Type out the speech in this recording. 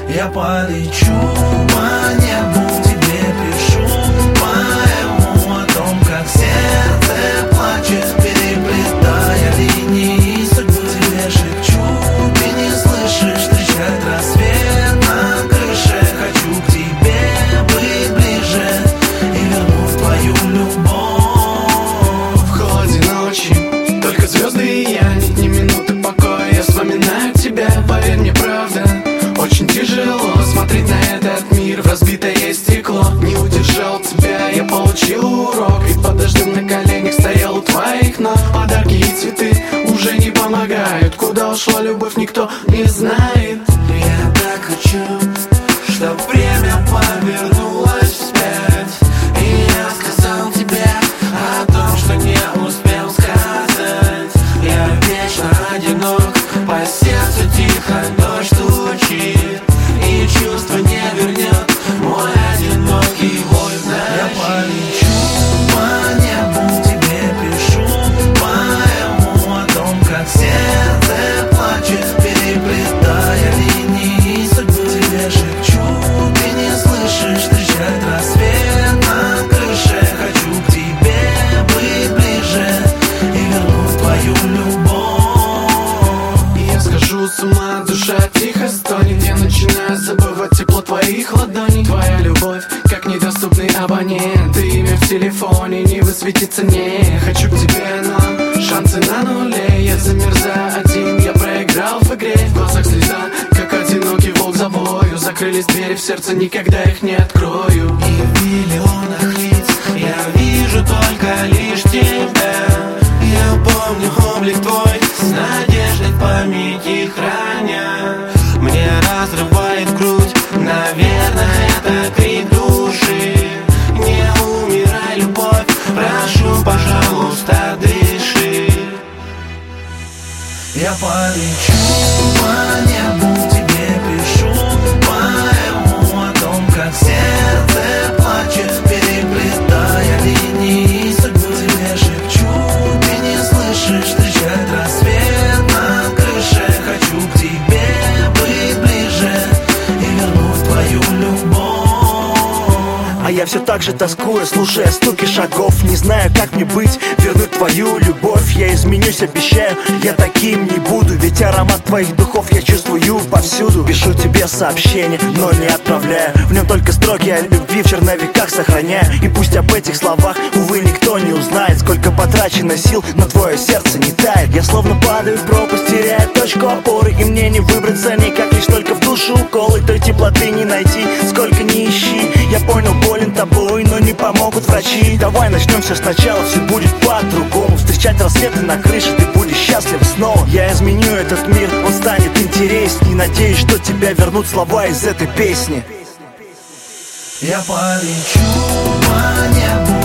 Я полечу по небу, тебе пишу поэму о том, как сердце плачет, переплетая линии судьбы. Тебе шепчу, ты не слышишь, встречать рассвет на крыше. Хочу к тебе быть ближе и вернуть твою любовь. В холоде ночи только звезды и я, нет ни минуты покоя. Я вспоминаю тебя, поверь мне, правда. Очень тяжело смотреть на этот мир в разбитое стекло. Не удержал тебя, я получил урок, и под дождем на коленях стоял у твоих ног. Подарки и цветы уже не помогают. Куда ушла любовь, никто не знает. Я так хочу, чтоб время повернулось вспять, и я сказал тебе о том, что не успел сказать. Я вечно одинок, по сердцу тихо дождь стучит, и чувство не вернет мой одинокий вой вновь. Я полечу по небу, тебе пишу поэму о том, как сердце плачет, переплетая линии судьбы. Тебе шепчу, ты не слышишь, встречать рассвет на крыше. Хочу к тебе быть ближе и вернуть твою любовь. И я схожу с ума, душа тихо стонет. Я начинаю забывать тепло твоих ладоней. Твоя любовь, как недоступный абонент. Ты имя в телефоне, не высветится, не. Хочу к тебе, но шансы на нуле. Я замерзаю один, я проиграл в игре. В глазах слеза, как одинокий волк за вою. Закрылись двери в сердце, никогда их не открою. И в миллионах лиц я вижу только лишь тебя. Я помню облик твой, с надеждой в памяти храня. Мне разрывает грудь, наверное, это крик души. Не умирай, любовь, прошу, пожалуйста, дыши. Я полечу по небу, тебе пишу поэму о том, как сердце плачет, переплетая линии судьбы. Тебе шепчу, ты не слышишь, встречать рассвет на крыше. Хочу к тебе быть ближе и вернуть твою любовь. А я все так же тоскую, слушая стуки шагов. Не знаю, как мне быть, вернуть твою любовь. Я изменюсь, обещаю, я таким не буду. Ведь аромат твоих духов я чувствую повсюду. Пишу тебе сообщение, но не отправляю. В нем только строки о любви в черновиках сохраняю. И пусть об этих словах, увы, никто не узнает. Сколько потрачено сил, но твое сердце не тает. Я словно падаю в пропасть, теряя точку опоры. И мне не выбраться никак, лишь только в душу укол. И той теплоты не найти, сколько ни ищи. Я понял, болен тобой, но не помогут врачи. Давай начнем все сначала, все будет по-другому. Встречать рассветы на крыше, ты будешь счастлив снова. Я изменю этот мир, он станет интересней. Надеюсь, что тебя вернут слова из этой песни. Я полечу по небу,